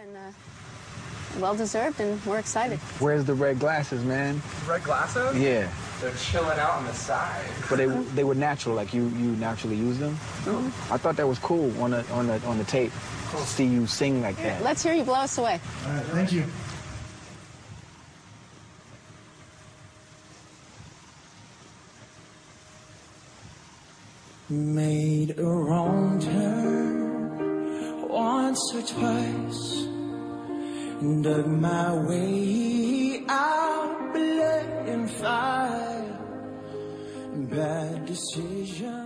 and well-deserved, and we're excited. Where's the red glasses, man? Red glasses? Yeah. They're chilling out on the side. But they were natural, like you naturally use them. I thought that was cool on the tape. Cool. To see you sing like that. Let's hear you blow us away. All right, thank you. Made a wrong turn once or twice, dug my way out, blood and fire, bad decision.